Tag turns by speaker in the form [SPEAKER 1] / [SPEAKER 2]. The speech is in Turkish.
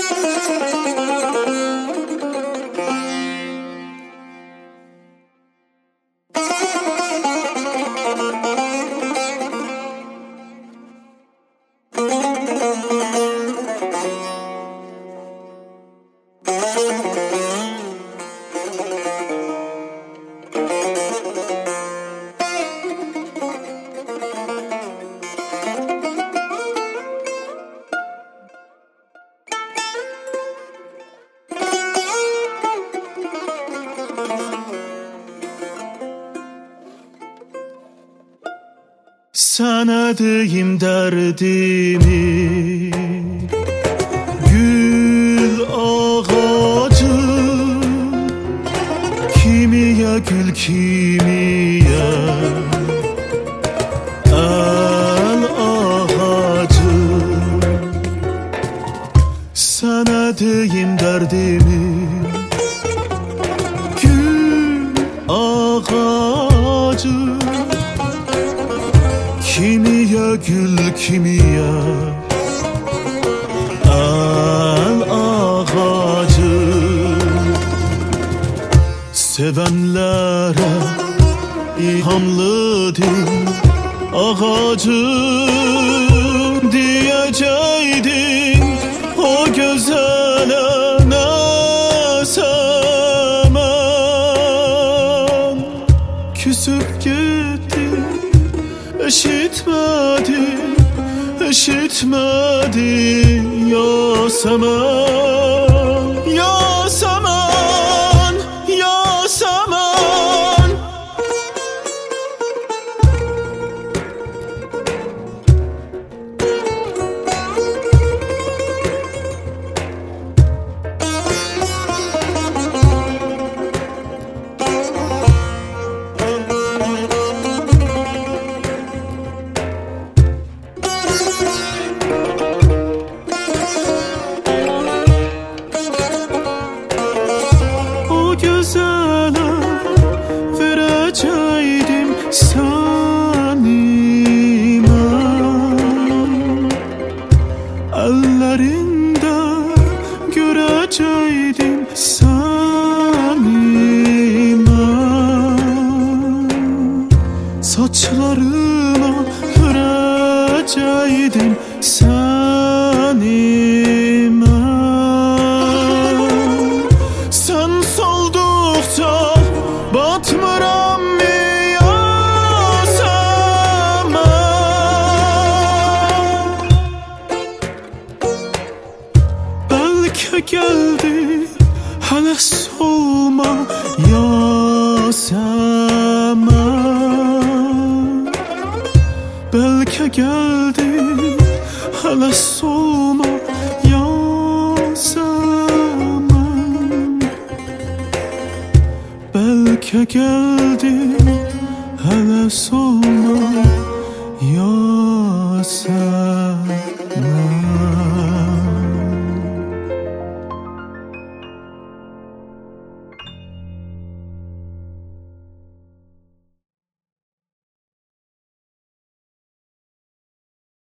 [SPEAKER 1] Sana diyeyim derdimi, gül ağacı, kimiye gül kimiye el ağacı. Sana diyeyim derdimi, gül ağacı, kimiye gül kimiye el ağacı. Sevenlere ilhamlı dil ağacı diyeceydin o gözele ne semen. Küsüp gitti, eşitmedi Yasemen, Yasemen, Yasemen. Güzele verəcəydim sənimə, əllərində görəcəydim sənimə, saçlarına hörəcəydim sənimə. Batmıram mı Yasemen? Belki geldi hele solma Yasemen. Belki geldi hele solma Yasemen. Belki geldi hele solma Yasemen.